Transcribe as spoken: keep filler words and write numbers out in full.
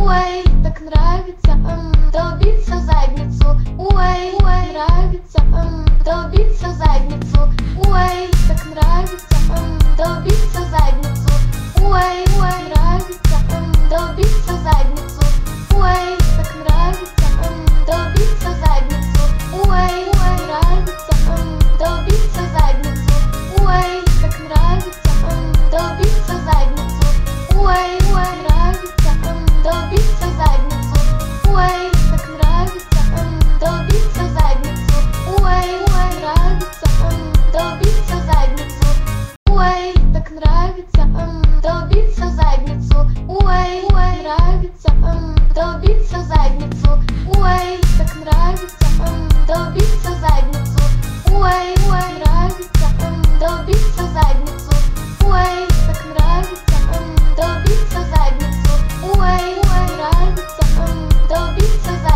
Ой, так нравится, м, долбиться в задницу. Ой, ой, нравится, м, долбиться в задницу. Ой, так нравится, м, долбиться в задницу. Ой, ой, нравится, м, долбиться в задницу. Ой, так нравится, м, долбиться в задницу. Ой, ой, нравится, м, долбиться в задницу. Ой, так нравится, м, долбиться в задницу. Ой, ой, нравится, м, долбиться в задницу. Ой, так нравится, м, долбиться в задницу. Ой, ой, нравится, м, долбиться в задницу. Ой, так нравится, м, долбиться в задницу. Ой, ой, нравится, м, долбиться в задницу. Ой, так нравится, м, долбиться в задницу. Ой, ой, нравится, м, долбиться в задницу. Ой, так нравится, м, долбиться в задницу. Ой, ой, нравится, м, долбиться в задницу.